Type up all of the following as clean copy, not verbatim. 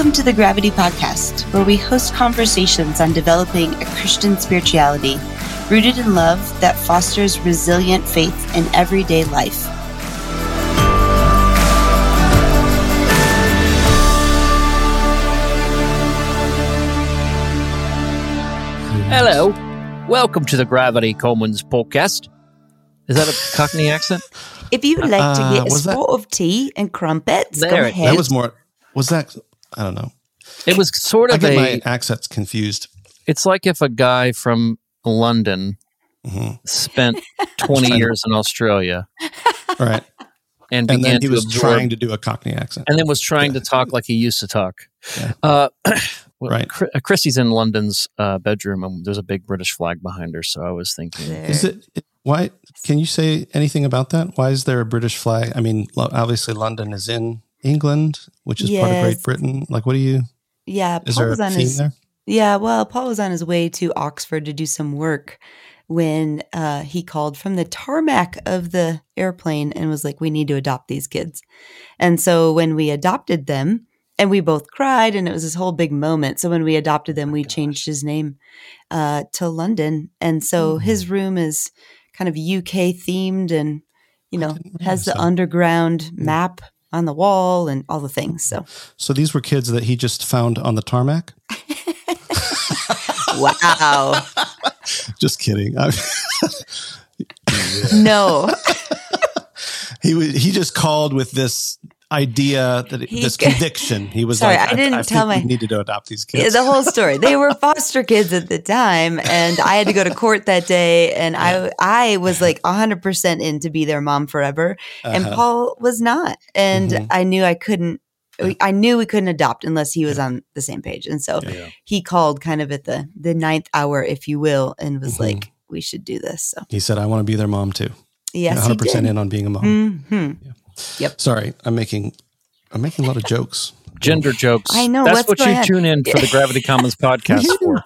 Welcome to the Gravity Podcast, where we host conversations on developing a Christian spirituality rooted in love that fosters resilient faith in everyday life. Hello. Welcome to the Gravity Commons podcast. Is that a Cockney accent? If you would like to get a spot of tea and crumpets, go ahead. That was more... Was that... I don't know. It was sort of I get my accents confused. It's like if a guy from London spent 20 years in Australia. Right. And then he was trying to do a Cockney accent. And then was trying to talk like he used to talk. Yeah. Right. Chrissy's in London's bedroom, and there's a big British flag behind her, so I was thinking... Is it... Why... Can you say anything about that? Why is there a British flag? I mean, obviously London is in England, which is part of Great Britain. Like, what do you... Yeah, is there a theme there? Yeah, well, Paul was on his way to Oxford to do some work when he called from the tarmac of the airplane and was like, we need to adopt these kids. And so when we adopted them, and we both cried, and it was this whole big moment. So when we adopted them, we changed his name to London. And so his room is kind of UK themed and, you know, has the underground map on the wall and all the things. So these were kids that he just found on the tarmac? Wow. Just kidding. No. He just called with this idea, this conviction. He was sorry, like, I think we needed to adopt these kids. Yeah, the whole story. They were foster kids at the time, and I had to go to court that day, and I was like 100% in to be their mom forever, and Paul was not. And I knew I couldn't. I knew we couldn't adopt unless he was on the same page. And so he called kind of at the ninth hour, if you will, and was like, we should do this. So he said, I want to be their mom too. Yes, 100% in on being a mom. Mm-hmm. Yeah. Yep. Sorry, I'm making a lot of jokes. Gender jokes. I know. That's what you tune in for the Gravity Commons podcast for.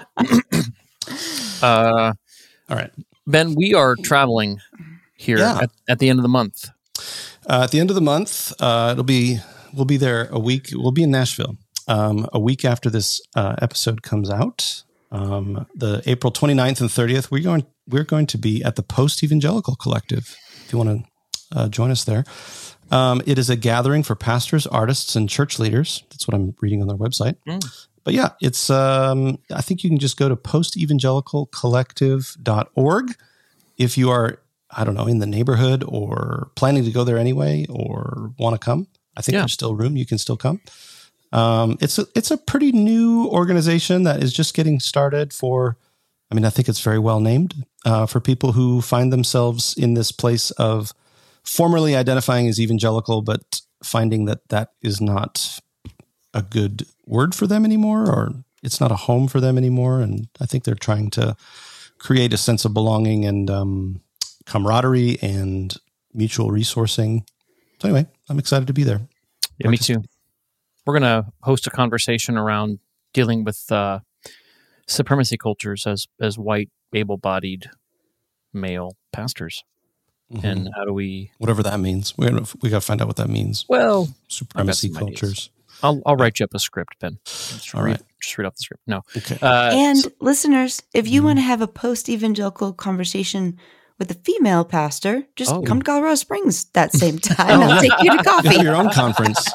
All right. Ben, we are traveling here at the end of the month. At the end of the month, we'll be there a week. We'll be in Nashville a week after this episode comes out. The April 29th and 30th, we're going to be at the Post Evangelical Collective. If you want to join us there. It is a gathering for pastors, artists, and church leaders. That's what I'm reading on their website. But yeah, it's I think you can just go to postevangelicalcollective.org if you are, I don't know, in the neighborhood or planning to go there anyway or want to come. I think there's still room. You can still come. It's a pretty new organization that is just getting started I think it's very well named for people who find themselves in this place of formerly identifying as evangelical, but finding that is not a good word for them anymore, or it's not a home for them anymore. And I think they're trying to create a sense of belonging and camaraderie and mutual resourcing. So anyway, I'm excited to be there. Yeah, me too. We're going to host a conversation around dealing with supremacy cultures as white, able-bodied male pastors. And how do we... Whatever that means. We got to find out what that means. Well... Supremacy cultures. I'll write you up a script, Ben. Just read off the script. No. Okay. And listeners, if you want to have a post-evangelical conversation with a female pastor, just come to Colorado Springs that same time. I'll take you to coffee. You have your own conference.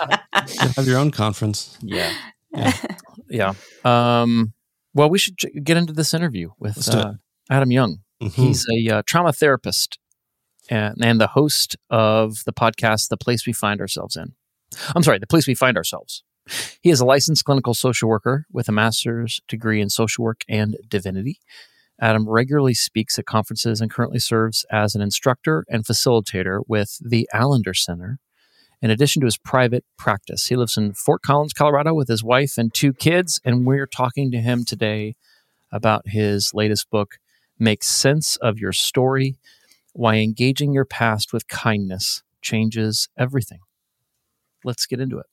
Yeah. Well, we should get into this interview with Adam Young. He's a trauma therapist and the host of the podcast, The Place We Find Ourselves In. The Place We Find Ourselves. He is a licensed clinical social worker with a master's degree in social work and divinity. Adam regularly speaks at conferences and currently serves as an instructor and facilitator with the Allender Center, in addition to his private practice. He lives in Fort Collins, Colorado, with his wife and 2 kids, and we're talking to him today about his latest book, Make Sense of Your Story, Why Engaging Your Past with Kindness Changes Everything. Let's get into it.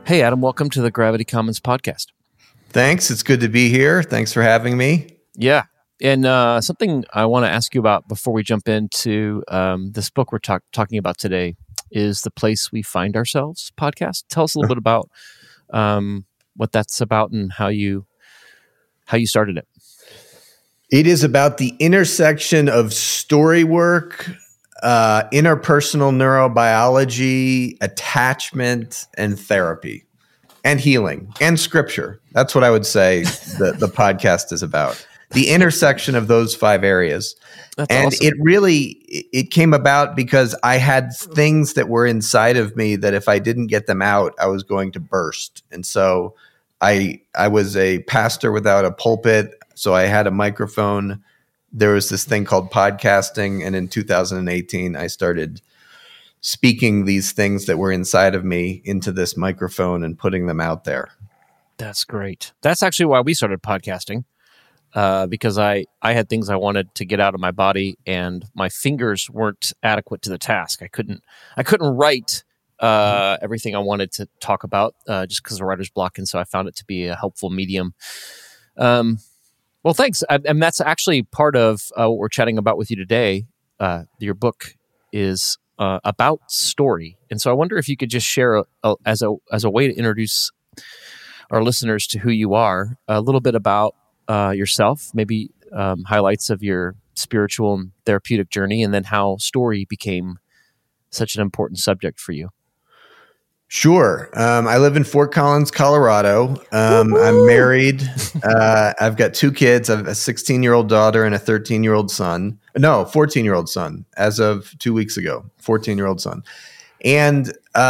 Hey, Adam, welcome to the Gravity Commons podcast. Thanks. It's good to be here. Thanks for having me. Yeah. And something I want to ask you about before we jump into this book we're talking about today is The Place We Find Ourselves podcast. Tell us a little bit about what that's about and how you started it. It is about the intersection of story work, interpersonal neurobiology, attachment, and therapy, and healing, and scripture. That's what I would say the podcast is about. The intersection of those 5 areas. That's awesome. It came about because I had things that were inside of me that if I didn't get them out, I was going to burst. And so I was a pastor without a pulpit, so I had a microphone. There was this thing called podcasting, and in 2018, I started speaking these things that were inside of me into this microphone and putting them out there. That's great. That's actually why we started podcasting. Because I had things I wanted to get out of my body, and my fingers weren't adequate to the task. I couldn't write everything I wanted to talk about just because of writer's block, and so I found it to be a helpful medium. Well, thanks. And that's actually part of what we're chatting about with you today. Your book is about story, and so I wonder if you could just share as a way to introduce our listeners to who you are, a little bit about yourself, maybe highlights of your spiritual and therapeutic journey, and then how story became such an important subject for you. Sure. I live in Fort Collins, Colorado. I'm married. I've got 2 kids. I have a 16-year-old daughter and a 13-year-old son. No, 14-year-old son as of 2 weeks ago, 14-year-old son. And,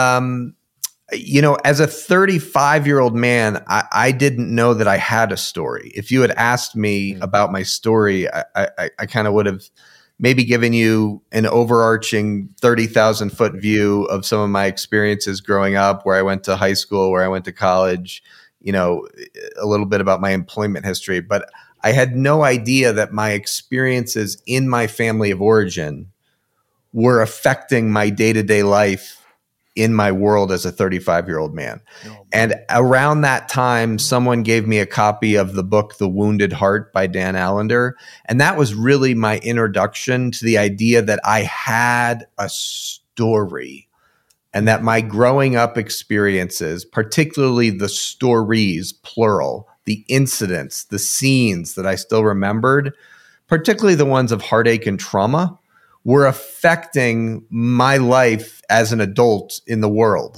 as a 35-year-old man, I didn't know that I had a story. If you had asked me about my story, I kind of would have maybe given you an overarching 30,000-foot view of some of my experiences growing up, where I went to high school, where I went to college, a little bit about my employment history. But I had no idea that my experiences in my family of origin were affecting my day-to-day life in my world as a 35-year-old man. And around that time, someone gave me a copy of the book, The Wounded Heart by Dan Allender. And that was really my introduction to the idea that I had a story, and that my growing up experiences, particularly the stories, plural, the incidents, the scenes that I still remembered, particularly the ones of heartache and trauma, were affecting my life as an adult in the world.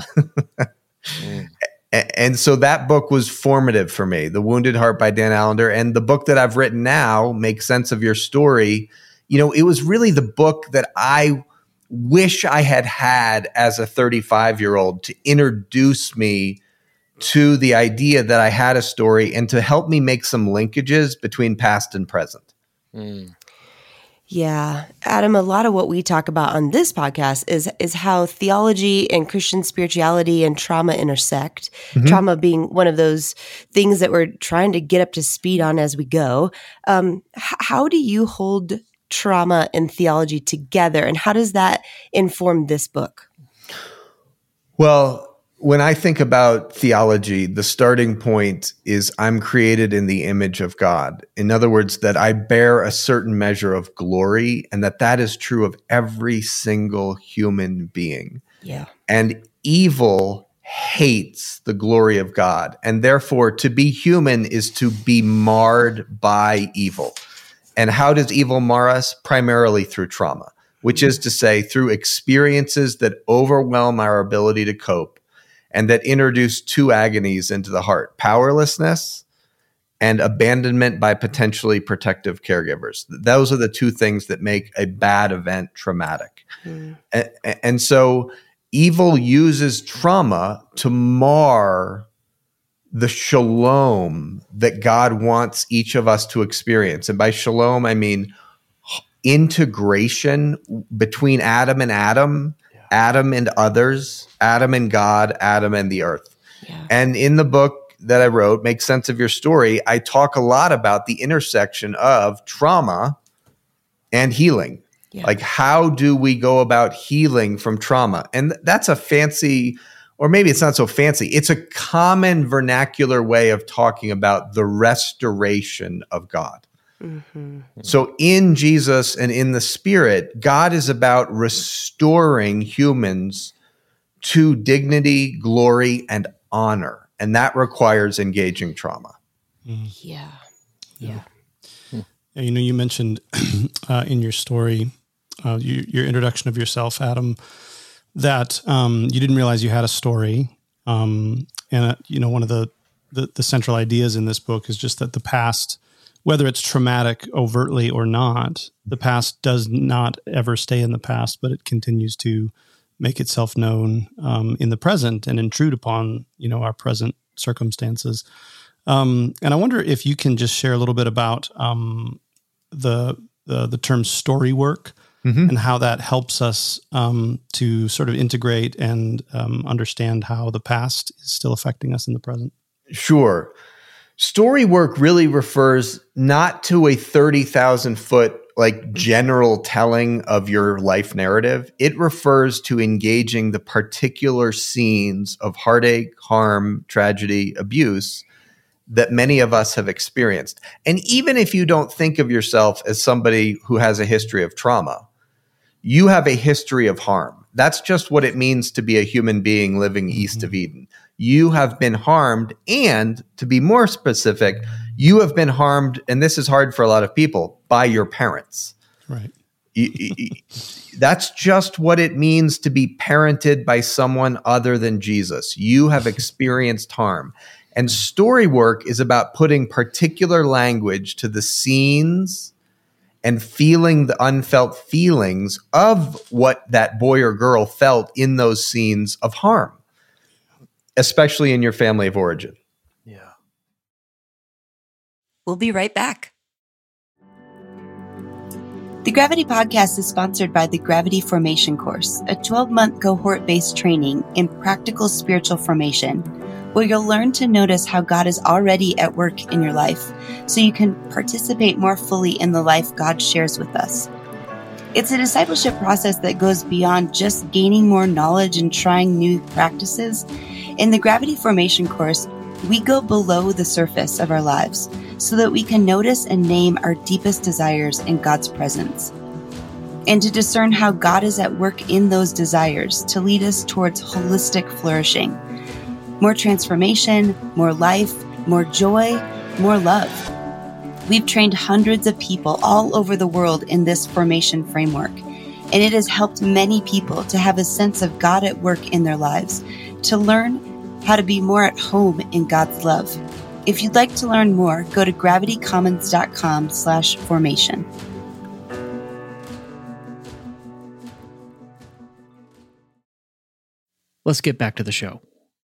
And so that book was formative for me, The Wounded Heart by Dan Allender. And the book that I've written now, Make Sense of Your Story, it was really the book that I wish I had as a 35-year-old to introduce me to the idea that I had a story and to help me make some linkages between past and present. Yeah. Adam, a lot of what we talk about on this podcast is how theology and Christian spirituality and trauma intersect. Mm-hmm. Trauma being one of those things that we're trying to get up to speed on as we go. How do you hold trauma and theology together, and how does that inform this book? Well, when I think about theology, the starting point is I'm created in the image of God. In other words, that I bear a certain measure of glory, and that is true of every single human being. Yeah. And evil hates the glory of God. And therefore, to be human is to be marred by evil. And how does evil mar us? Primarily through trauma, which is to say, through experiences that overwhelm our ability to cope, and that introduce 2 agonies into the heart: powerlessness and abandonment by potentially protective caregivers. Those are the 2 things that make a bad event traumatic. And so evil uses trauma to mar the shalom that God wants each of us to experience. And by shalom, I mean integration between Adam and Adam, Adam and others, Adam and God, Adam and the earth. Yeah. And in the book that I wrote, Make Sense of Your Story, I talk a lot about the intersection of trauma and healing. Yeah. Like, how do we go about healing from trauma? And that's a fancy or maybe it's not so fancy. It's a common vernacular way of talking about the restoration of God. Mm-hmm. So in Jesus and in the Spirit, God is about restoring humans to dignity, glory, and honor. And that requires engaging trauma. Yeah. You mentioned in your story, your introduction of yourself, Adam, that you didn't realize you had a story. And one of the central ideas in this book is just that the past, whether it's traumatic overtly or not, the past does not ever stay in the past, but it continues to make itself known in the present and intrude upon, our present circumstances. And I wonder if you can just share a little bit about the term story work, mm-hmm. and how that helps us to sort of integrate and understand how the past is still affecting us in the present. Sure. Story work really refers not to a 30,000 foot general telling of your life narrative. It refers to engaging the particular scenes of heartache, harm, tragedy, abuse that many of us have experienced. And even if you don't think of yourself as somebody who has a history of trauma, you have a history of harm. That's just what it means to be a human being living east of Eden. You have been harmed, and to be more specific, you have been harmed, and this is hard for a lot of people, by your parents. Right. That's just what it means to be parented by someone other than Jesus. You have experienced harm. And story work is about putting particular language to the scenes and feeling the unfelt feelings of what that boy or girl felt in those scenes of harm, especially in your family of origin. Yeah. We'll be right back. The Gravity Podcast is sponsored by the Gravity Formation Course, a 12-month cohort-based training in practical spiritual formation, where you'll learn to notice how God is already at work in your life, so you can participate more fully in the life God shares with us. It's a discipleship process that goes beyond just gaining more knowledge and trying new practices. In the Gravity Formation Course, we go below the surface of our lives so that we can notice and name our deepest desires in God's presence, and to discern how God is at work in those desires to lead us towards holistic flourishing. More transformation, more life, more joy, more love. We've trained hundreds of people all over the world in this formation framework, and it has helped many people to have a sense of God at work in their lives, to learn how to be more at home in God's love. If you'd like to learn more, go to gravitycommons.com/formation. Let's get back to the show.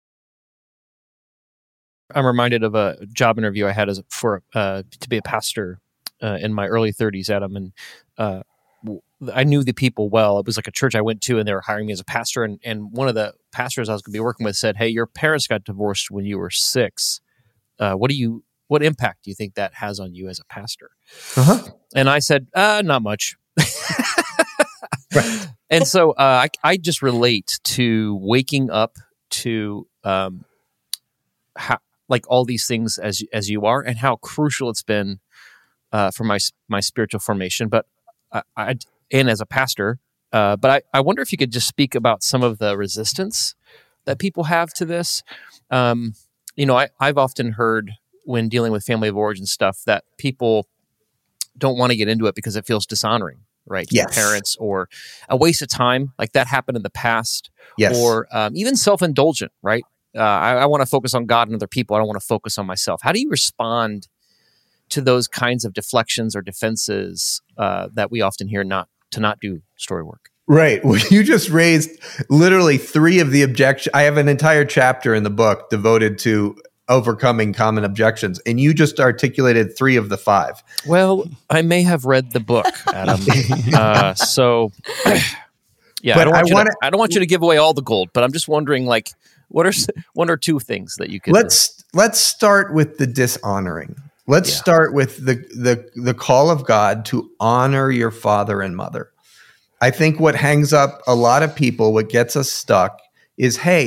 I'm reminded of a job interview I had to be a pastor in my early 30s, Adam, and I knew the people well. It was like a church I went to, and they were hiring me as a pastor. And one of the pastors I was going to be working with said, "Hey, your parents got divorced when you were 6. What impact do you think that has on you as a pastor?" Uh-huh. And I said, "Not much." Right. And so I just relate to waking up to all these things as you are, and how crucial it's been for my spiritual formation. But and as a pastor, but I wonder if you could just speak about some of the resistance that people have to this. I've often heard when dealing with family of origin stuff that people don't want to get into it because it feels dishonoring, right? To Yes. their parents, or a waste of time, like that happened in the past. Yes. Or even self-indulgent, right? I want to focus on God and other people. I don't want to focus on myself. How do you respond to those kinds of deflections or defenses that we often hear not do story work? Right. Well, you just raised literally 3 of the objections. I have an entire chapter in the book devoted to overcoming common objections, and you just articulated 3 of the 5. Well, I may have read the book, Adam. So, yeah, but I don't want you to give away all the gold, but I'm just wondering, what are 1 or 2 things that you could? Let's start with the dishonoring. Let's start with the call of God to honor your father and mother. I think what hangs up a lot of people, what gets us stuck is, hey,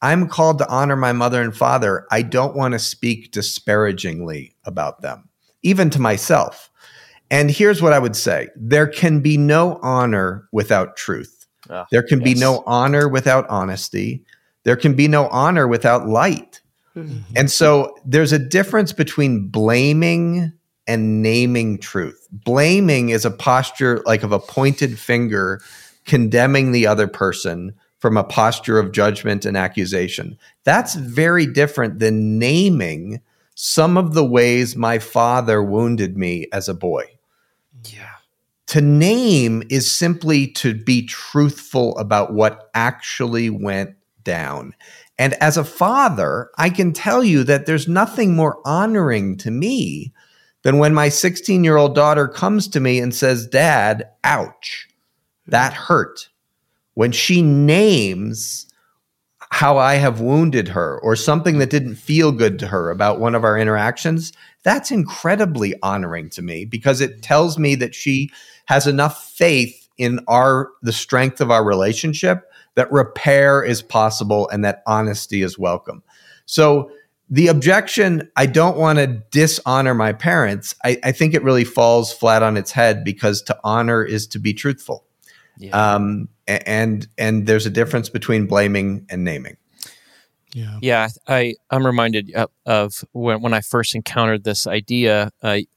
I'm called to honor my mother and father, I don't want to speak disparagingly about them, even to myself. And here's what I would say. There can be no honor without truth. There can be no honor without honesty. There can be no honor without light. Mm-hmm. And so there's a difference between blaming and naming truth. Blaming is a posture like of a pointed finger condemning the other person from a posture of judgment and accusation. That's very different than naming some of the ways my father wounded me as a boy. Yeah. To name is simply to be truthful about what actually went down. And as a father, I can tell you that there's nothing more honoring to me than when my 16-year-old daughter comes to me and says, "Dad, ouch, that hurt." When she names how I have wounded her or something that didn't feel good to her about one of our interactions, that's incredibly honoring to me because it tells me that she has enough faith in the strength of our relationship that repair is possible and that honesty is welcome. So the objection, I don't want to dishonor my parents, I think it really falls flat on its head because to honor is to be truthful. Yeah. And there's a difference between blaming and naming. Yeah. I'm reminded of when I first encountered this idea.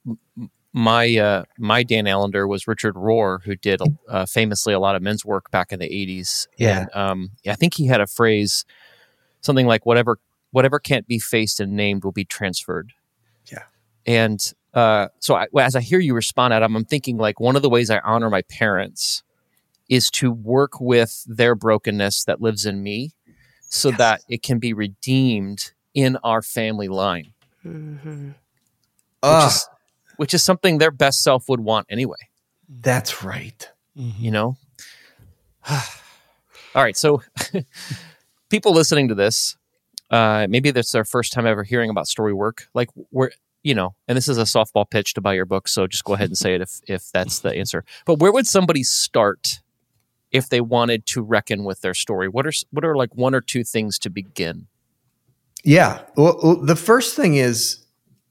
My Dan Allender was Richard Rohr, who did famously a lot of men's work back in the 80s. Yeah. And I think he had a phrase, something like whatever can't be faced and named will be transferred. Yeah. And so as I hear you respond, Adam, I'm thinking like one of the ways I honor my parents is to work with their brokenness that lives in me so that it can be redeemed in our family line. Mm-hmm. Which is something their best self would want anyway. That's right. Mm-hmm. You know? All right. So people listening to this, maybe that's their first time ever hearing about Storywork. Like and this is a softball pitch to buy your book. So just go ahead and say it if that's the answer. But where would somebody start if they wanted to reckon with their story? What are like one or two things to begin? Yeah. Well, the first thing is,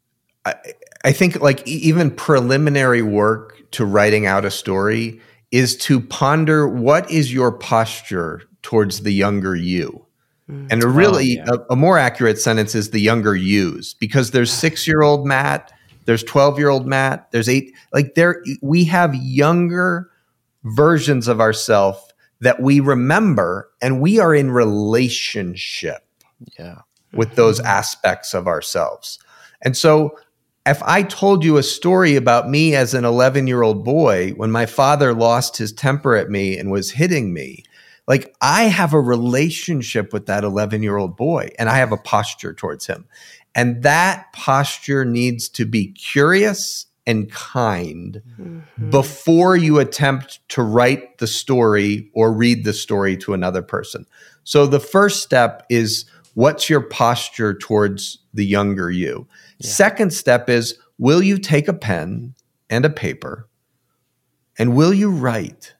I think like even preliminary work to writing out a story is to ponder what is your posture towards the younger you. And a more accurate sentence is the younger yous, because there's 6-year-old Matt, there's 12-year-old Matt, there's 8, we have younger versions of ourselves that we remember, and we are in relationship with those aspects of ourselves. And so if I told you a story about me as an 11-year-old boy when my father lost his temper at me and was hitting me, like I have a relationship with that 11-year-old boy and I have a posture towards him. And that posture needs to be curious and kind before you attempt to write the story or read the story to another person. So the first step is, what's your posture towards the younger you? Yeah. Second step is, will you take a pen and a paper and will you write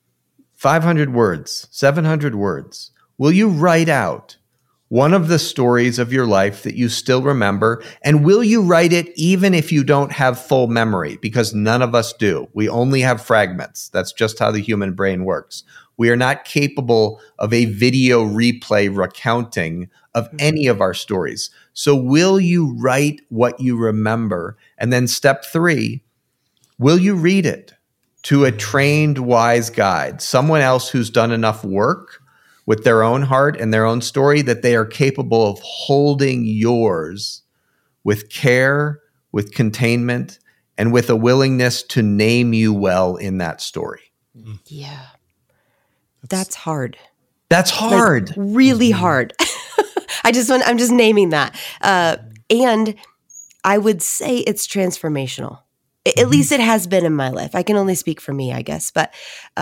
500 words, 700 words? Will you write out one of the stories of your life that you still remember? And will you write it even if you don't have full memory? Because none of us do. We only have fragments. That's just how the human brain works. We are not capable of a video replay recounting of any of our stories. So will you write what you remember? And then step 3, will you read it to a trained, wise guide, someone else who's done enough work with their own heart and their own story that they are capable of holding yours with care, with containment, and with a willingness to name you well in that story. Yeah. That's hard. That's hard. Like, really hard. I'm just naming that. And I would say it's transformational. At least it has been in my life. I can only speak for me, I guess. But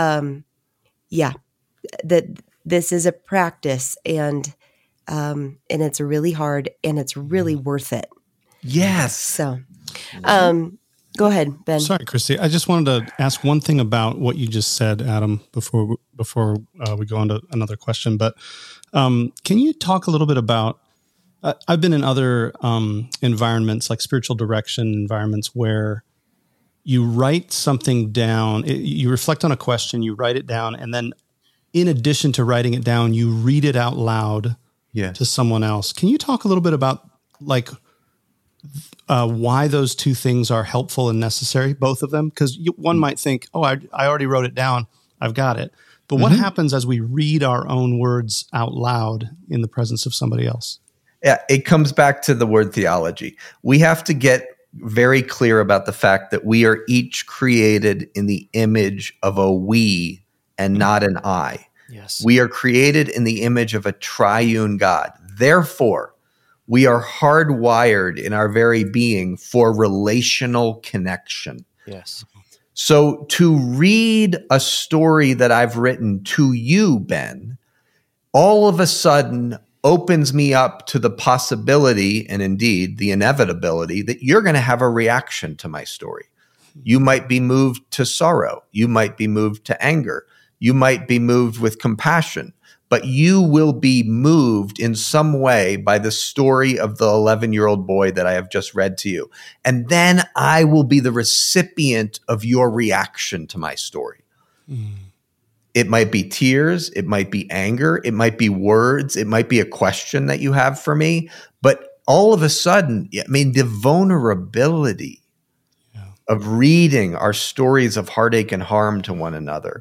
this is a practice, and it's really hard, and it's really worth it. Yes. So, Go ahead, Ben. Sorry, Christy. I just wanted to ask one thing about what you just said, Adam, before we go on to another question. But can you talk a little bit about, I've been in other environments, like spiritual direction environments, where you write something down, you reflect on a question, you write it down, and then in addition to writing it down, you read it out loud to someone else. Can you talk a little bit about like why those two things are helpful and necessary, both of them? Because one might think, oh, I already wrote it down, I've got it. But what happens as we read our own words out loud in the presence of somebody else? Yeah, it comes back to the word theology. We have to get very clear about the fact that we are each created in the image of a we and not an I. Yes. We are created in the image of a triune God. Therefore, we are hardwired in our very being for relational connection. Yes. So to read a story that I've written to you, Ben, all of a sudden opens me up to the possibility, and indeed the inevitability, that you're going to have a reaction to my story. You might be moved to sorrow. You might be moved to anger. You might be moved with compassion, but you will be moved in some way by the story of the 11-year-old boy that I have just read to you. And then I will be the recipient of your reaction to my story. It might be tears. It might be anger. It might be words. It might be a question that you have for me. But all of a sudden, I mean, the vulnerability of reading our stories of heartache and harm to one another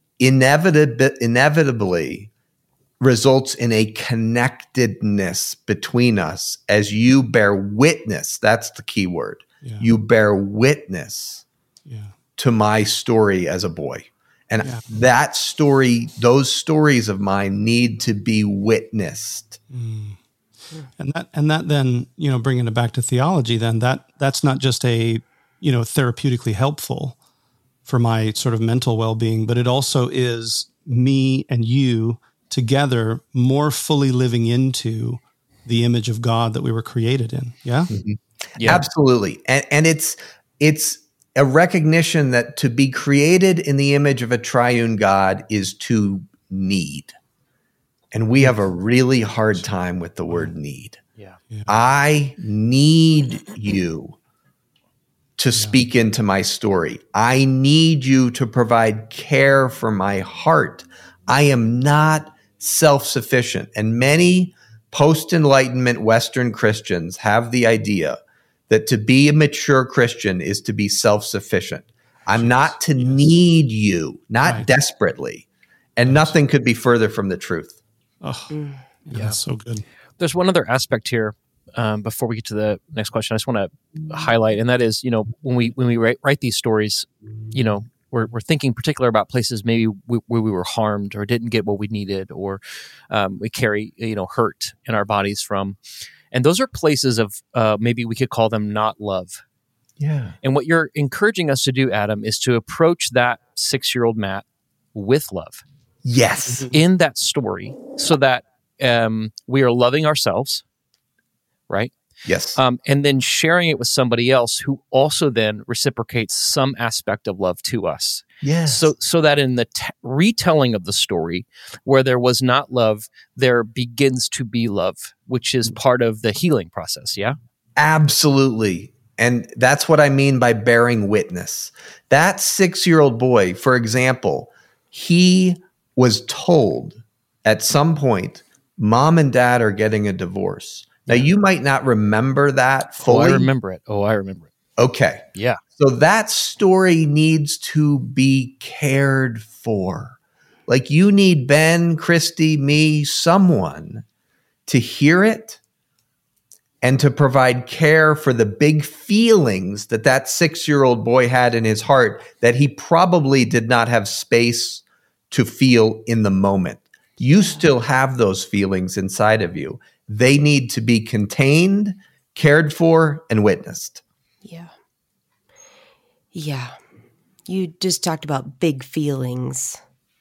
inevitably results in a connectedness between us as you bear witness. That's the key word. Yeah. You bear witness to my story as a boy. And that story, those stories of mine need to be witnessed. And that then, bringing it back to theology, then that's not just a, therapeutically helpful for my sort of mental well-being, but it also is me and you together more fully living into the image of God that we were created in. Yeah. Mm-hmm. Yeah. Absolutely. And it's a recognition that to be created in the image of a triune God is to need. And we have a really hard time with the word need. Yeah. I need you to speak into my story. I need you to provide care for my heart. I am not self-sufficient. And many post-Enlightenment Western Christians have the idea that to be a mature Christian is to be self-sufficient. I'm not to need you, not desperately. And nothing could be further from the truth. Oh, that's so good. There's one other aspect here before we get to the next question I just want to highlight, and that is, when we write these stories, we're thinking particular about places maybe where we were harmed or didn't get what we needed, or we carry hurt in our bodies from, and those are places of maybe we could call them not love. Yeah. And what you're encouraging us to do, Adam, is to approach that 6-year-old Matt with love. Yes. In that story, so that we are loving ourselves, right? Yes. And then sharing it with somebody else who also then reciprocates some aspect of love to us. Yes. So that in the retelling of the story, where there was not love, there begins to be love, which is part of the healing process. Yeah? Absolutely. And that's what I mean by bearing witness. That 6-year-old boy, for example, he was told at some point, Mom and Dad are getting a divorce. Now, you might not remember that fully. I remember it. Okay. Yeah. So that story needs to be cared for. Like, you need Ben, Christy, me, someone to hear it and to provide care for the big feelings that 6-year-old boy had in his heart that he probably did not have space to feel in the moment. You still have those feelings inside of you. They need to be contained, cared for, and witnessed. Yeah. Yeah. You just talked about big feelings.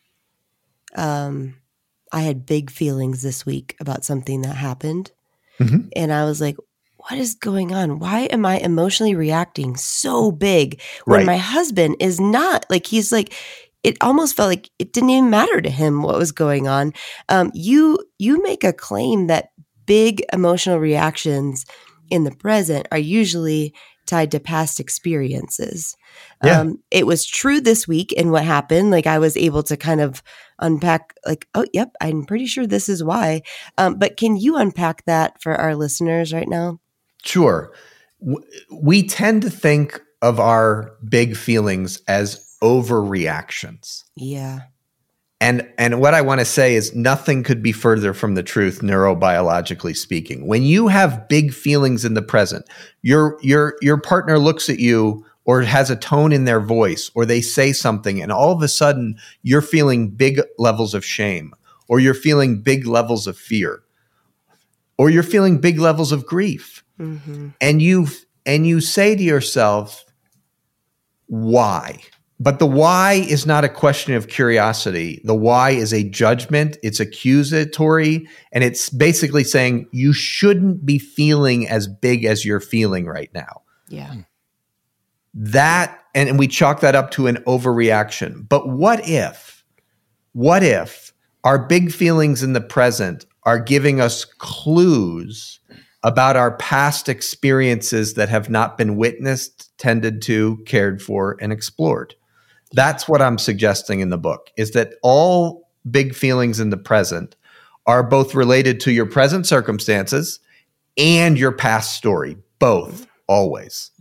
I had big feelings this week about something that happened. Mm-hmm. And I was like, what is going on? Why am I emotionally reacting so big when my husband is not? Like, he's like, it almost felt like it didn't even matter to him what was going on. You make a claim that big emotional reactions in the present are usually tied to past experiences. It was true this week in what happened. Like, I was able to kind of unpack like, oh, yep, I'm pretty sure this is why. But can you unpack that for our listeners right now? Sure. We tend to think of our big feelings as overreactions. Yeah. And what I want to say is nothing could be further from the truth, neurobiologically speaking. When you have big feelings in the present, your partner looks at you or has a tone in their voice, or they say something, and all of a sudden you're feeling big levels of shame, or you're feeling big levels of fear, or you're feeling big levels of grief. Mm-hmm. And you say to yourself, why? But the why is not a question of curiosity. The why is a judgment. It's accusatory. And it's basically saying you shouldn't be feeling as big as you're feeling right now. Yeah. That, and we chalk that up to an overreaction. But what if our big feelings in the present are giving us clues about our past experiences that have not been witnessed, tended to, cared for, and explored? That's what I'm suggesting in the book, is that all big feelings in the present are both related to your present circumstances and your past story, both, always.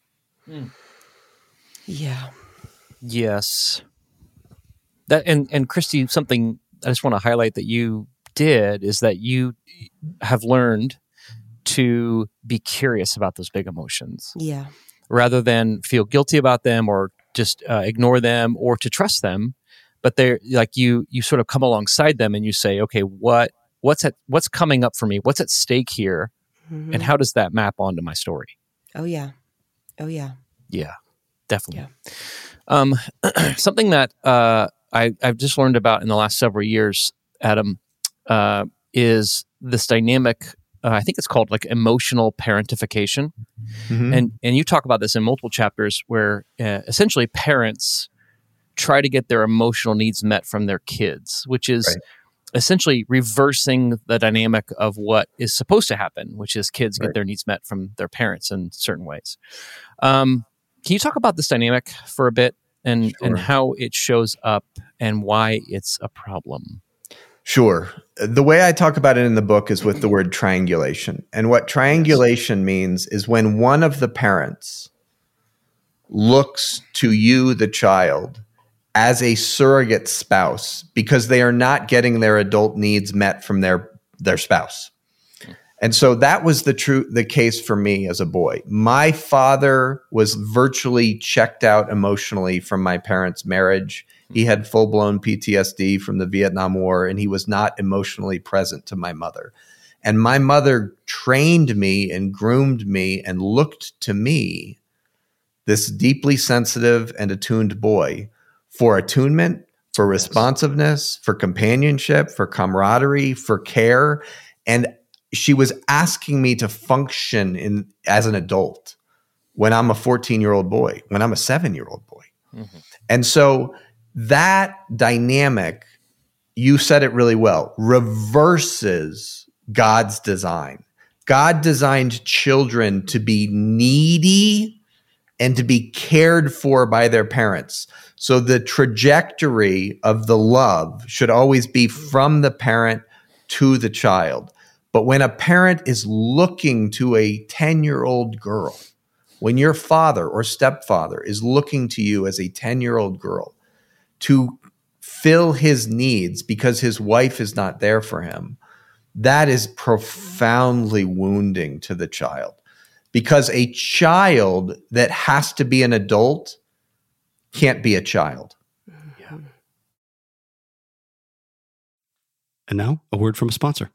Yeah. Yes. That and Christy, something I just want to highlight that you did is that you have learned to be curious about those big emotions. Yeah. Rather than feel guilty about them or just ignore them or to trust them, but they're like you sort of come alongside them and you say, okay, what's coming up for me? What's at stake here? Mm-hmm. And how does that map onto my story? Oh yeah. Yeah, definitely. Yeah. Something that I've just learned about in the last several years, Adam, is this dynamic. I think it's called like emotional parentification. Mm-hmm. And you talk about this in multiple chapters where essentially parents try to get their emotional needs met from their kids, which is essentially reversing the dynamic of what is supposed to happen, which is kids get their needs met from their parents in certain ways. Can you talk about this dynamic for a bit and how it shows up and why it's a problem? Sure. The way I talk about it in the book is with the word triangulation. And what triangulation means is when one of the parents looks to you, the child, as a surrogate spouse because they are not getting their adult needs met from their spouse. And so that was the case for me as a boy. My father was virtually checked out emotionally from my parents' marriage. He had full-blown PTSD from the Vietnam War, and he was not emotionally present to my mother. And my mother trained me and groomed me and looked to me, this deeply sensitive and attuned boy, for attunement, for responsiveness, for companionship, for camaraderie, for care. And she was asking me to function as an adult when I'm a 14-year-old boy, when I'm a 7-year-old boy. Mm-hmm. And so that dynamic, you said it really well, reverses God's design. God designed children to be needy and to be cared for by their parents. So the trajectory of the love should always be from the parent to the child. But when a parent is looking to a 10-year-old girl, when your father or stepfather is looking to you as a 10-year-old girl to fill his needs because his wife is not there for him, that is profoundly wounding to the child. Because a child that has to be an adult can't be a child. Yeah. And now, a word from a sponsor.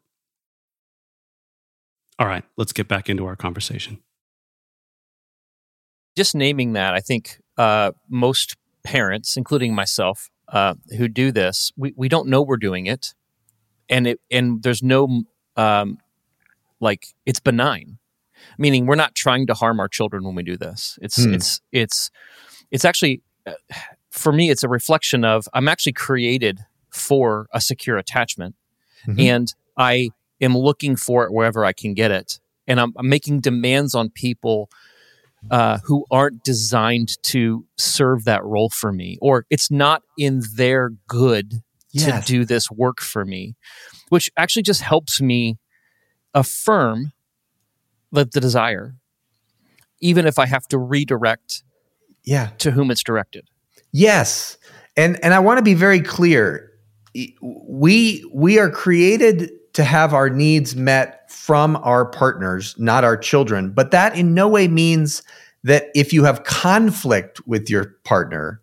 All right, let's get back into our conversation. Just naming that, I think most parents, including myself, who do this, we don't know we're doing it, and there's no it's benign. meaning we're not trying to harm our children when we do this. It's actually, for me, it's a reflection of I'm actually created for a secure attachment, and I am looking for it wherever I can get it, and I'm making demands on people who aren't designed to serve that role for me, or it's not in their good to do this work for me, which actually just helps me affirm the desire, even if I have to redirect to whom it's directed. Yes. And I want to be very clear. We are created to have our needs met from our partners, not our children. But that in no way means that if you have conflict with your partner,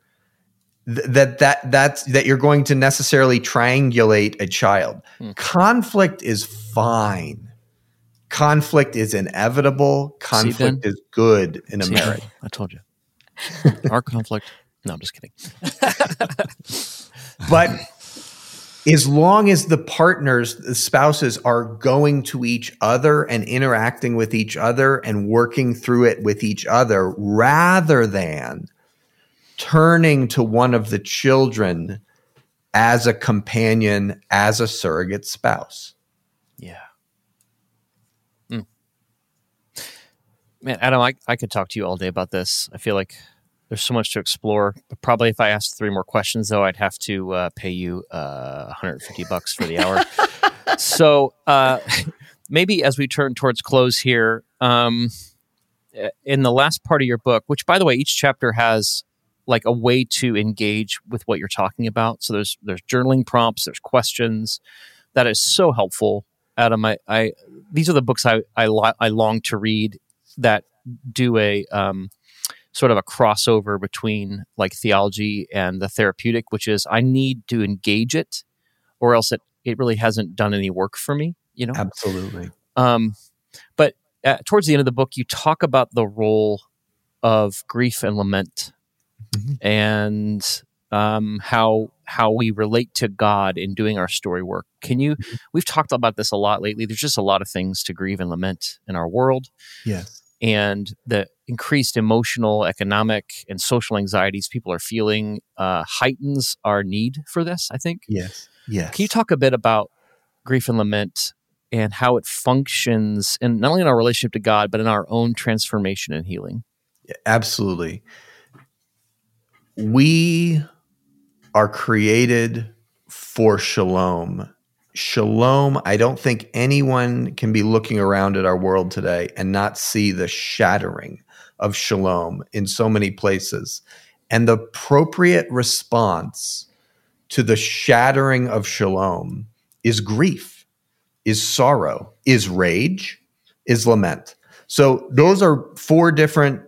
that you're going to necessarily triangulate a child. Conflict is fine. Conflict is inevitable. Conflict is good in a marriage. I told you. Our conflict. No, I'm just kidding. But as long as the spouses are going to each other and interacting with each other and working through it with each other, rather than turning to one of the children as a companion, as a surrogate spouse. Yeah. Man, Adam, I could talk to you all day about this. I feel like there's so much to explore. But probably if I asked 3 more questions, though, I'd have to pay you $150 for the hour. So maybe as we turn towards close here, in the last part of your book, which, by the way, each chapter has like a way to engage with what you're talking about. So there's journaling prompts, there's questions. That is so helpful, Adam. These are the books I long to read that do a sort of a crossover between like theology and the therapeutic, which is I need to engage it, or else it really hasn't done any work for me. You know, absolutely. But towards the end of the book, you talk about the role of grief and lament, and how we relate to God in doing our story work. We've talked about this a lot lately. There's just a lot of things to grieve and lament in our world. Yes. And the increased emotional, economic, and social anxieties people are feeling heightens our need for this, I think. Yes. Yes. Can you talk a bit about grief and lament and how it functions, and not only in our relationship to God, but in our own transformation and healing? Absolutely. We are created for shalom. Shalom, I don't think anyone can be looking around at our world today and not see the shattering of shalom in so many places. And the appropriate response to the shattering of shalom is grief, is sorrow, is rage, is lament. So those are 4 different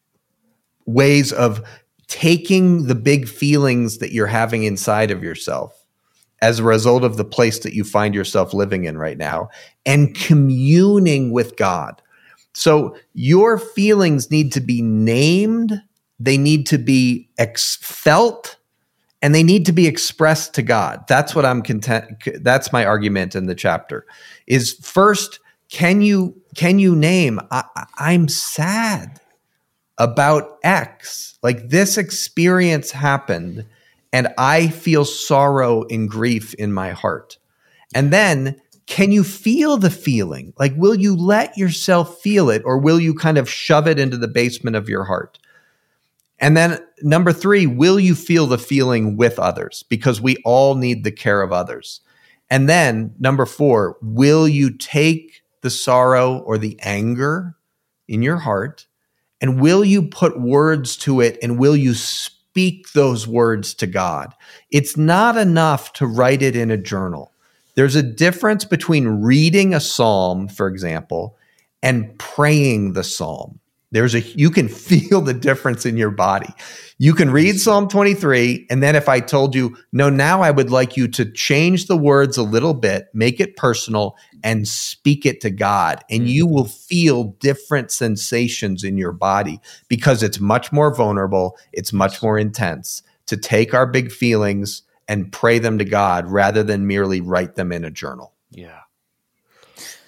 ways of taking the big feelings that you're having inside of yourself as a result of the place that you find yourself living in right now and communing with God. So your feelings need to be named, they need to be felt, and they need to be expressed to God. That's what that's my argument in the chapter. Is first, can you name, I'm sad about X. Like this experience happened and I feel sorrow and grief in my heart. And then can you feel the feeling? Like, will you let yourself feel it, or will you kind of shove it into the basement of your heart? And then number 3, will you feel the feeling with others? Because we all need the care of others. And then number 4, will you take the sorrow or the anger in your heart, and will you put words to it, and will you speak those words to God? It's not enough to write it in a journal. There's a difference between reading a psalm, for example, and praying the psalm. You can feel the difference in your body. You can read Psalm 23, and then if I told you, no, now I would like you to change the words a little bit, make it personal, and speak it to God, and you will feel different sensations in your body because it's much more vulnerable, it's much more intense to take our big feelings and pray them to God rather than merely write them in a journal.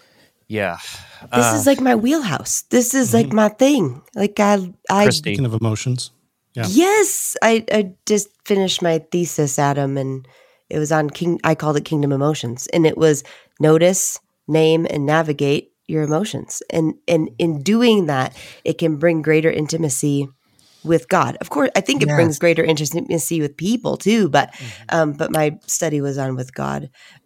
Yeah. This is like my wheelhouse. This is like my thing. Like I Speaking of emotions. Yeah. Yes. I just finished my thesis, Adam, and it was on I called it Kingdom Emotions. And it was notice, name, and navigate your emotions. And in doing that, it can bring greater intimacy with God. Of course, I think it brings greater intimacy with people too, but my study was on with God.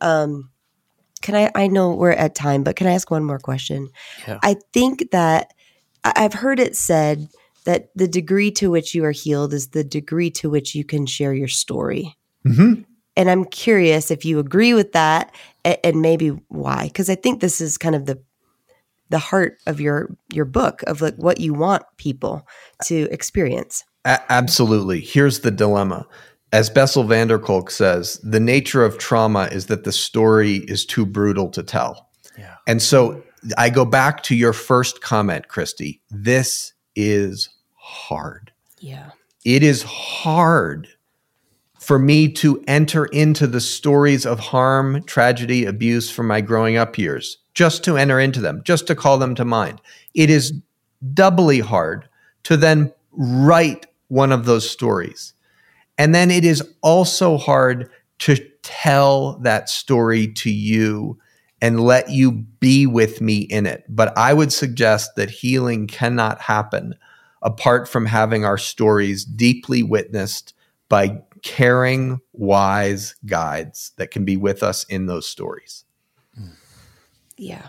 I know we're at time, but can I ask one more question? Yeah. I think that I've heard it said that the degree to which you are healed is the degree to which you can share your story. Mm-hmm. And I'm curious if you agree with that and maybe why, because I think this is kind of the heart of your book of like what you want people to experience. Absolutely. Here's the dilemma. As Bessel van der Kolk says, the nature of trauma is that the story is too brutal to tell. Yeah. And so I go back to your first comment, Christy. This is hard. Yeah. It is hard for me to enter into the stories of harm, tragedy, abuse from my growing up years, just to enter into them, just to call them to mind. It is doubly hard to then write one of those stories. And then it is also hard to tell that story to you and let you be with me in it. But I would suggest that healing cannot happen apart from having our stories deeply witnessed by caring, wise guides that can be with us in those stories. Yeah.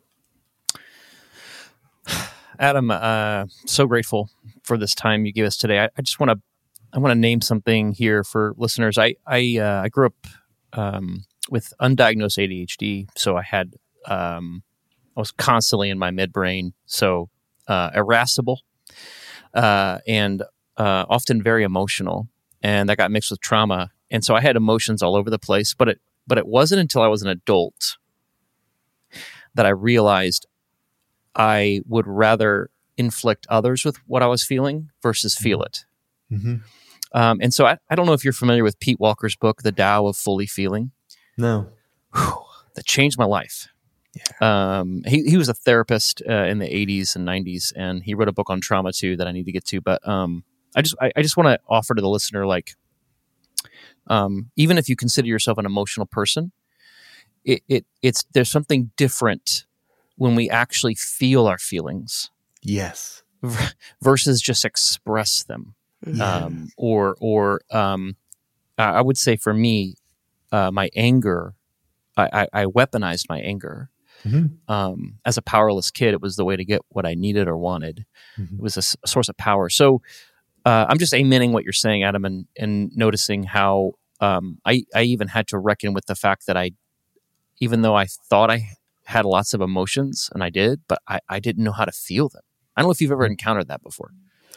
Adam, so grateful for this time you gave us today. I just want to name something here for listeners. I grew up with undiagnosed ADHD, so I was constantly in my midbrain, so irascible and often very emotional, and that got mixed with trauma, and so I had emotions all over the place. But it wasn't until I was an adult that I realized I would rather inflict others with what I was feeling versus feel it. Mm-hmm. And so I don't know if you're familiar with Pete Walker's book, The Tao of Fully Feeling. No. That changed my life. Yeah. He was a therapist in the 80s and 90s, and he wrote a book on trauma too that I need to get to. But I just want to offer to the listener, like, even if you consider yourself an emotional person, there's something different when we actually feel our feelings. Yes. Versus just express them. Yeah. I would say for me, my anger, I weaponized my anger. Mm-hmm. As a powerless kid, it was the way to get what I needed or wanted. Mm-hmm. It was a source of power. So I'm just amening what you're saying, Adam, and noticing how I even had to reckon with the fact that even though I thought I had lots of emotions, and I did, but I didn't know how to feel them. I don't know if you've ever encountered that before.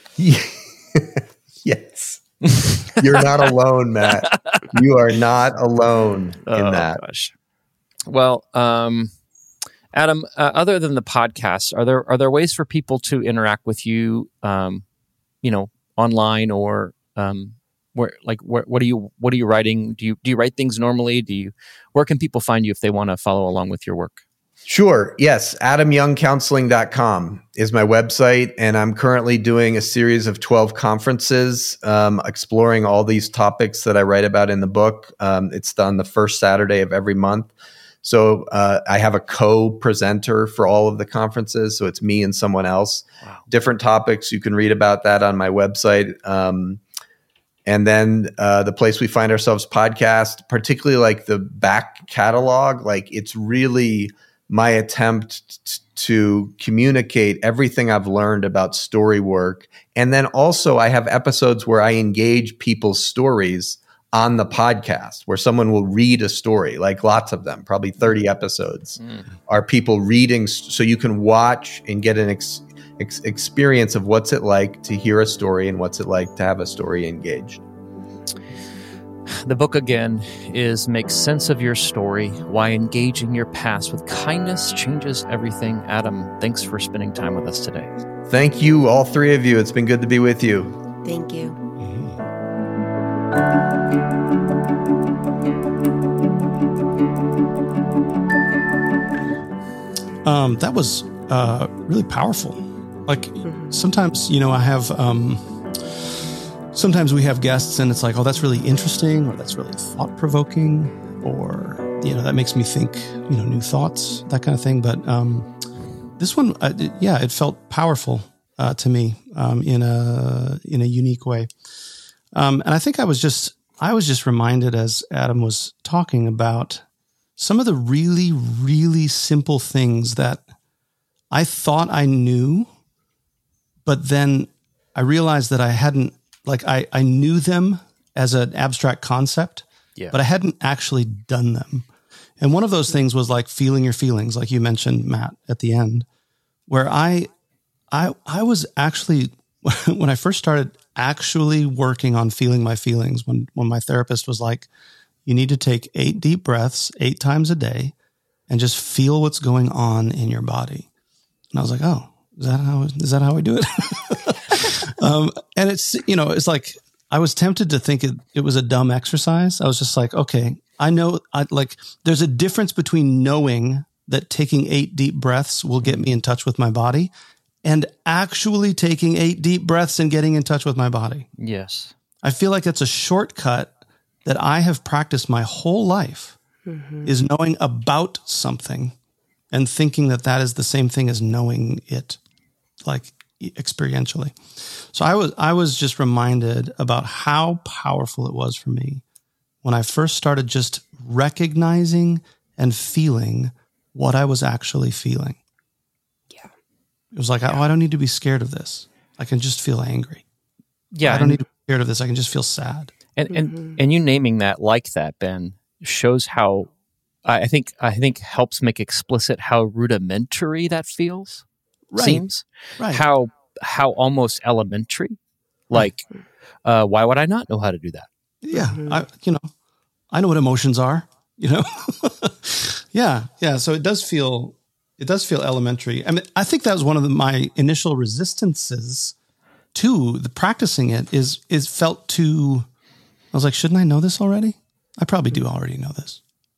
Yes. You're not alone, Matt. You are not alone in that. Gosh. Well, Adam, other than the podcast, are there ways for people to interact with you, online or what are you writing? Do you write things normally? Where can people find you if they want to follow along with your work? Sure. Yes. AdamYoungCounseling.com is my website. And I'm currently doing a series of 12 conferences, exploring all these topics that I write about in the book. It's on the first Saturday of every month. So I have a co-presenter for all of the conferences. So it's me and someone else. Wow. Different topics. You can read about that on my website. And then the Place We Find Ourselves podcast, particularly like the back catalog, like it's really my attempt to communicate everything I've learned about story work. And then also I have episodes where I engage people's stories on the podcast, where someone will read a story, like lots of them, probably 30 episodes are people reading. So you can watch and get an experience of what's it like to hear a story and what's it like to have a story engaged. The book again is Make Sense of Your Story, Why Engaging Your Past with Kindness Changes Everything. Adam, thanks for spending time with us today. Thank you, all three of you. It's been good to be with you. Thank you. That was really powerful. Like sometimes, I have, sometimes we have guests and it's like, oh, that's really interesting, or that's really thought provoking, or, that makes me think, new thoughts, that kind of thing. But this one, it felt powerful to me in a unique way. And I think I was just reminded as Adam was talking about some of the really, really simple things that I thought I knew, but then I realized that I hadn't, I knew them as an abstract concept, but I hadn't actually done them. And one of those things was like feeling your feelings, like you mentioned, Matt, at the end, where I was actually, when I first started actually working on feeling my feelings, when my therapist was like, you need to take 8 deep breaths 8 times a day and just feel what's going on in your body. And I was like, oh, is that how we do it? And it's, it's like, I was tempted to think it was a dumb exercise. I was just like, okay, I know, there's a difference between knowing that taking 8 deep breaths will get me in touch with my body and actually taking 8 deep breaths and getting in touch with my body. Yes. I feel like it's a shortcut that I have practiced my whole life, is knowing about something and thinking that is the same thing as knowing it, like experientially. So I was just reminded about how powerful it was for me when I first started just recognizing and feeling what I was actually feeling. Yeah. It was like, I don't need to be scared of this. I can just feel angry. Yeah. I don't need to be scared of this. I can just feel sad. And you naming that like that, Ben, shows how I think helps make explicit how rudimentary that feels. Right. Seems right. How almost elementary. Like, why would I not know how to do that? Yeah, I know what emotions are. Yeah. So it does feel elementary. I mean, I think that was one of my initial resistances to the practicing it. Is felt too. I was like, shouldn't I know this already? I probably do already know this,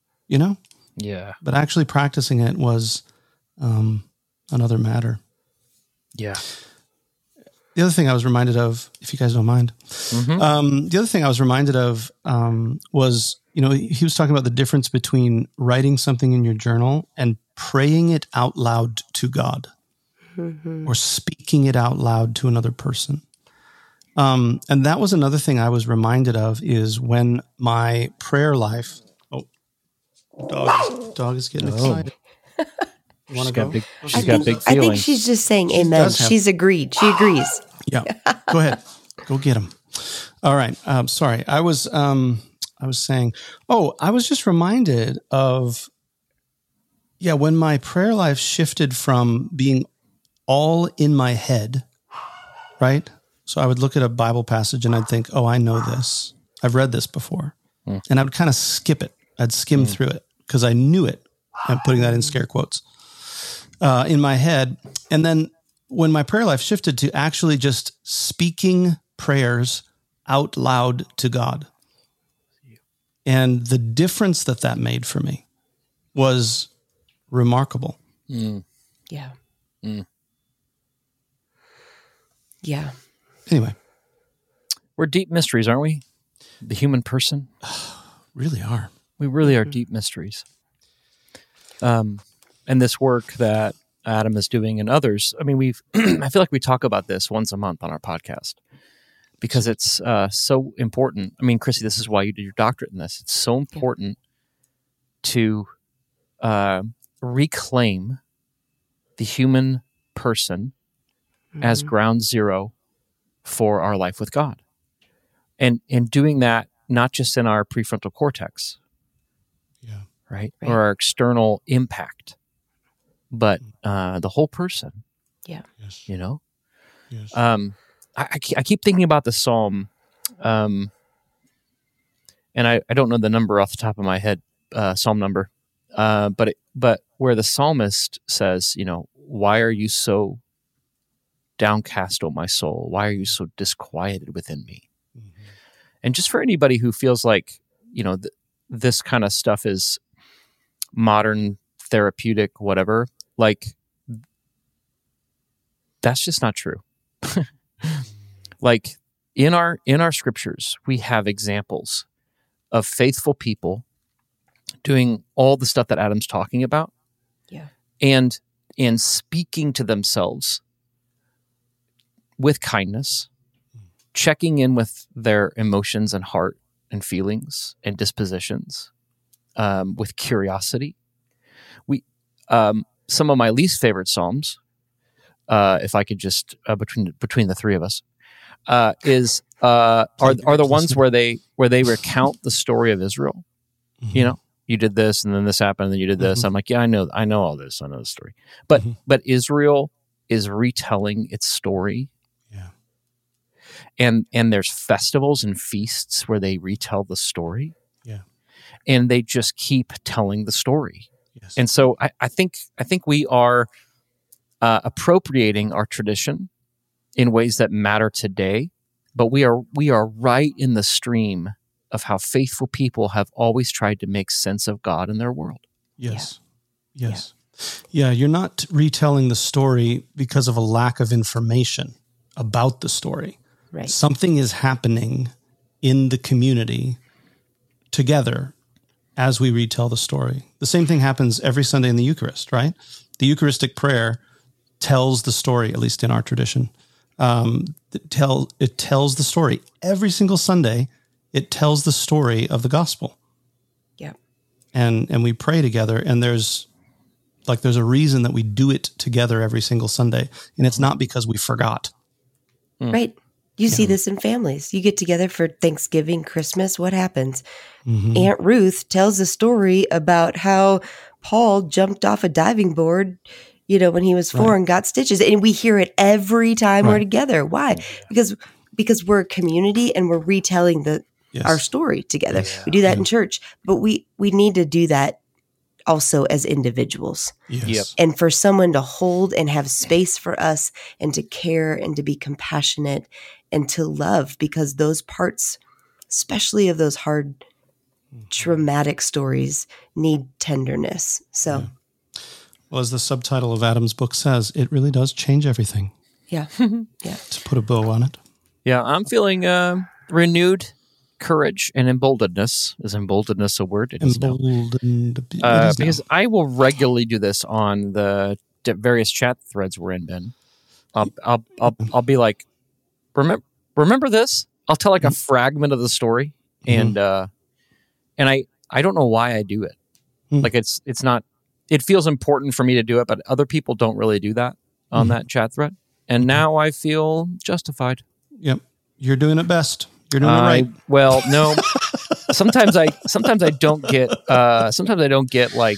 Yeah. But actually practicing it was another matter. Yeah. The other thing I was reminded of, if you guys don't mind, the other thing I was reminded of was, he was talking about the difference between writing something in your journal and praying it out loud to God or speaking it out loud to another person. And that was another thing I was reminded of is when my prayer life. Oh, dog is getting excited. You want to go? She's got big feelings. I think she's just saying amen. She's agreed. She agrees. Yeah. Go ahead. Go get him. All right. Sorry. I was saying, I was just reminded of, when my prayer life shifted from being all in my head, right? So I would look at a Bible passage and I'd think, oh, I know this. I've read this before. And I would kind of skip it. I'd skim through it because I knew it. I'm putting that in scare quotes in my head. And then when my prayer life shifted to actually just speaking prayers out loud to God, and the difference that made for me was remarkable. Yeah. Yeah. Anyway. We're deep mysteries, aren't we? The human person. Really are. We really are deep mysteries. And this work that Adam is doing and others, I mean, I feel like we talk about this once a month on our podcast because it's so important. I mean, Chrissy, this is why you did your doctorate in this. It's so important to reclaim the human person as ground zero for our life with God. And doing that, not just in our prefrontal cortex, right? Or our external impact, but the whole person. Yeah. Yes. Yes. I keep thinking about the Psalm, and I don't know the number off the top of my head, Psalm number, but where the psalmist says, why are you so downcast, O my soul? Why are you so disquieted within me? And just for anybody who feels like, this kind of stuff is modern, therapeutic, whatever, like, that's just not true. Like, in our scriptures, we have examples of faithful people doing all the stuff that Adam's talking about. Yeah. And speaking to themselves with kindness, checking in with their emotions and heart and feelings and dispositions, with curiosity. Some of my least favorite Psalms, if I could just between the three of us, are the ones where they recount the story of Israel. Mm-hmm. You know, you did this, and then this happened, and then you did this. Mm-hmm. I'm like, yeah, I know all this. I know the story. But Israel is retelling its story. Yeah. And there's festivals and feasts where they retell the story. Yeah. And they just keep telling the story. Yes. And so I think we are appropriating our tradition in ways that matter today, but we are right in the stream of how faithful people have always tried to make sense of God in their world. Yes. Yeah. Yes. Yeah, you're not retelling the story because of a lack of information about the story. Right. Something is happening in the community together as we retell the story. The same thing happens every Sunday in the Eucharist, right? The Eucharistic prayer tells the story, at least in our tradition. It tells the story. Every single Sunday, it tells the story of the gospel. Yeah. And we pray together, and there's a reason that we do it together every single Sunday. And it's not because we forgot. Right. You see this in families. You get together for Thanksgiving, Christmas. What happens? Mm-hmm. Aunt Ruth tells a story about how Paul jumped off a diving board, when he was 4 and got stitches. And we hear it every time we're together. Why? Because we're a community and we're retelling our story together. Yeah. We do that in church, but we need to do that also as individuals. Yes. Yep. And for someone to hold and have space for us and to care and to be compassionate and to love, because those parts, especially of those hard, traumatic stories, need tenderness. So, well, as the subtitle of Adam's book says, it really does change everything. Yeah. Yeah. To put a bow on it. Yeah, I'm feeling renewed courage and emboldenedness. Is emboldenedness a word? It is Emboldened. Because I will regularly do this on the various chat threads we're in, Ben. I'll be like, remember this? I'll tell like a fragment of the story, and I don't know why I do it. Like it's not. It feels important for me to do it, but other people don't really do that on that chat thread. And now I feel justified. Yep, you're doing it best. You're doing it right. Well, no. Sometimes I don't get. Sometimes I don't get like.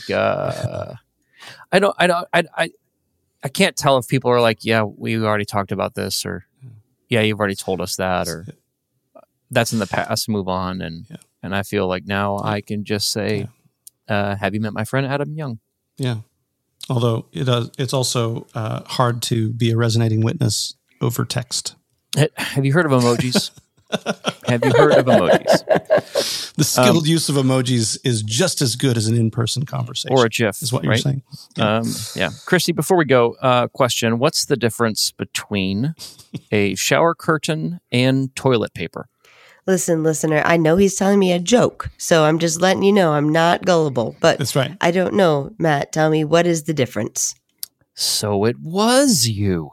I can't tell if people are like, yeah, we already talked about this, or yeah, you've already told us that, or that's in the past. Move on, and I feel like now I can just say, have you met my friend Adam Young? Yeah. Although it's also hard to be a resonating witness over text. Have you heard of emojis? Have you heard of emojis? The skilled use of emojis is just as good as an in-person conversation. Or a GIF, is what you're saying. Yeah. Christy, before we go, question. What's the difference between a shower curtain and toilet paper? Listen, listener, I know he's telling me a joke, so I'm just letting you know I'm not gullible. But that's right. I don't know, Matt. Tell me, what is the difference? So it was you.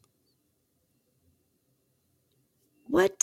What?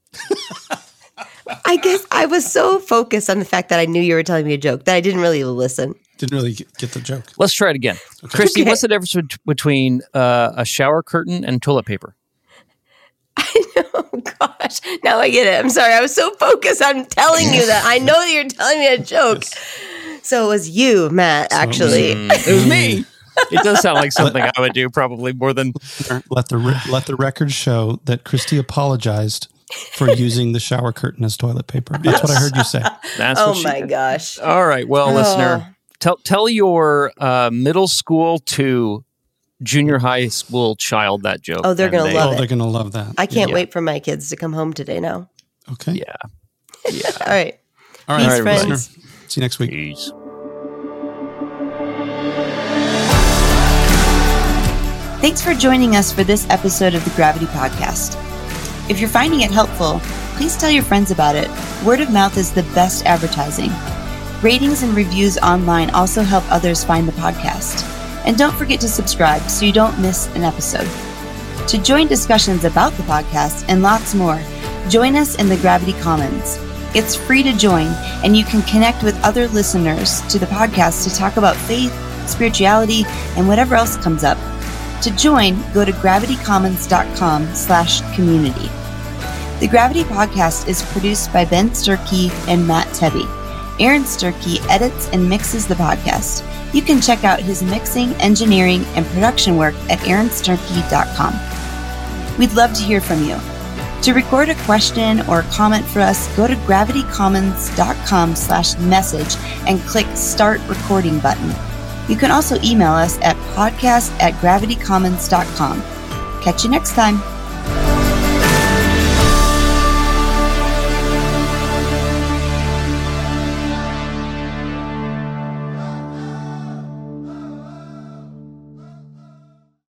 I guess I was so focused on the fact that I knew you were telling me a joke that I didn't really listen. Didn't really get the joke. Let's try it again. Okay. Christy, what's the difference between a shower curtain and toilet paper? I know, gosh. Now I get it. I'm sorry. I was so focused on telling you that. I know that you're telling me a joke. Yes. So it was you, Matt, actually. It was me. It does sound like something I would do probably more than... Let the record show that Christy apologized for using the shower curtain as toilet paper. That's what I heard you say. That's oh my gosh. All right. Well, listener, tell your middle school to junior high school child that joke. Oh, they're going to love it. They're going to love that. I can't wait for my kids to come home today now. Okay. Yeah. All right. Peace, friends. See you next week. Peace. Thanks for joining us for this episode of the Gravity Podcast. If you're finding it helpful, please tell your friends about it. Word of mouth is the best advertising. Ratings and reviews online also help others find the podcast. And don't forget to subscribe so you don't miss an episode. To join discussions about the podcast and lots more, join us in the Gravity Commons. It's free to join, and you can connect with other listeners to the podcast to talk about faith, spirituality, and whatever else comes up. To join, go to gravitycommons.com/community. The Gravity Podcast is produced by Ben Sturkey and Matt Tebby. Aaron Sturkey edits and mixes the podcast. You can check out his mixing, engineering, and production work at aaronsturkey.com. We'd love to hear from you. To record a question or comment for us, go to gravitycommons.com/message and click Start Recording button. You can also email us at podcast@gravitycommons.com. Catch you next time.